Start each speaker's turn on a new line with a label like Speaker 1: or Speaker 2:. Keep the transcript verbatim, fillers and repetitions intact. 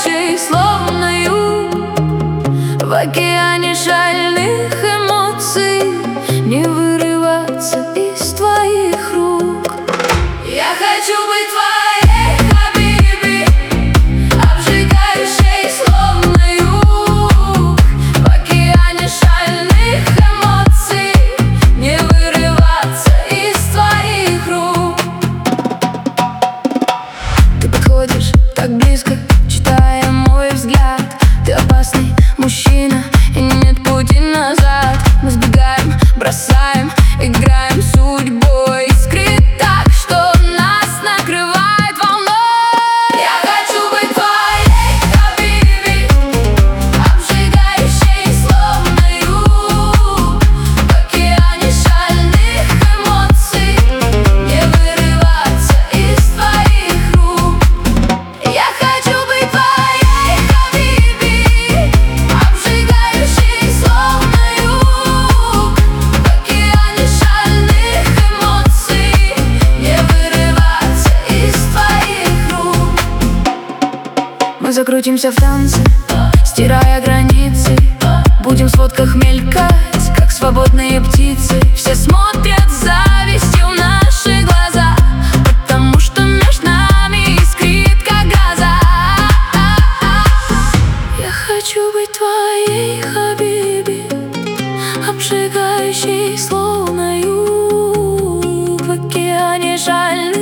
Speaker 1: обжигающий, словно юг. В океане шальных эмоций не вырываться из твоих рук. Я хочу быть твоей, хабиби, обжигающей, словно юг. В океане шальных эмоций не вырываться из твоих рук. Ты подходишь так близко, читая мой взгляд. Ты опасный мужчина, и нет пути назад. Мы сбегаем, бросаем, играем с судьбой. Искрит так, что нас накрывает волной. Я хочу быть твоей, хабиби, обжигающей, словно юг. В океане шальных эмоций не вырываться из твоих рук. Я хочу быть твоей, хабиби, обжигающий, словно юг. В океане шальных эмоций не вырываться из твоих рук. Мы закрутимся в танце, стирая границы. Будем в сводках мелькать, как свободные птицы. Все смотрят с завистью в наши глаза, потому что между нами искрит, как гроза. Я хочу быть твоей, хабиби, обжигающей, словно юг. В океане шальных